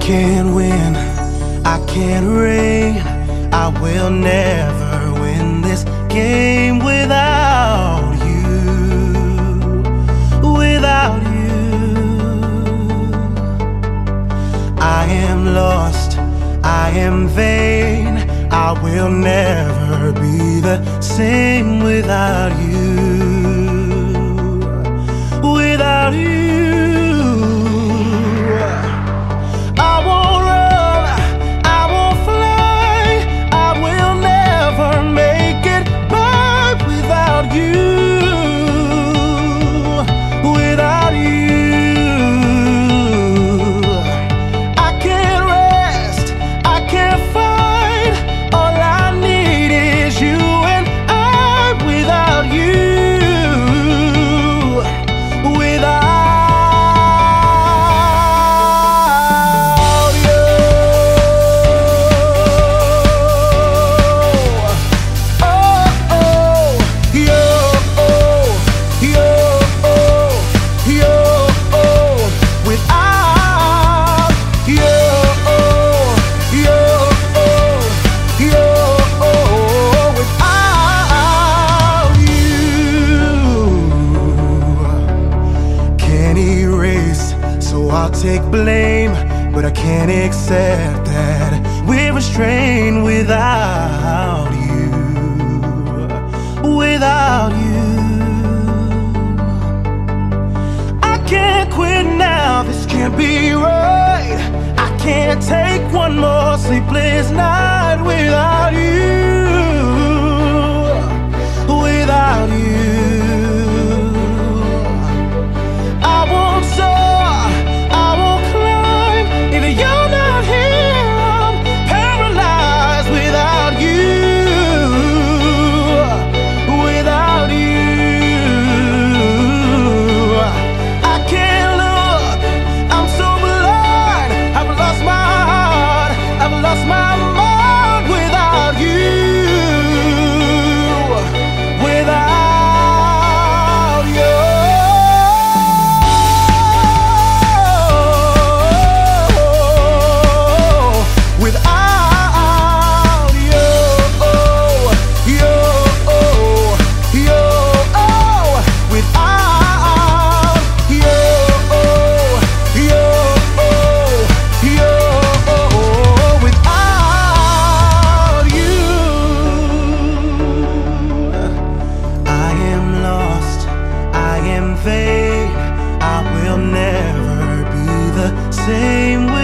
can't win, I can't reign, I will never win this game without you, without you. I am lost, I am vain, I will never be the same without you, without you. I'll take blame, but I can't accept that we're restrained without you, without you. I can't quit now, this can't be right. I can't take one more sleepless night without you, without you. I will never be the same.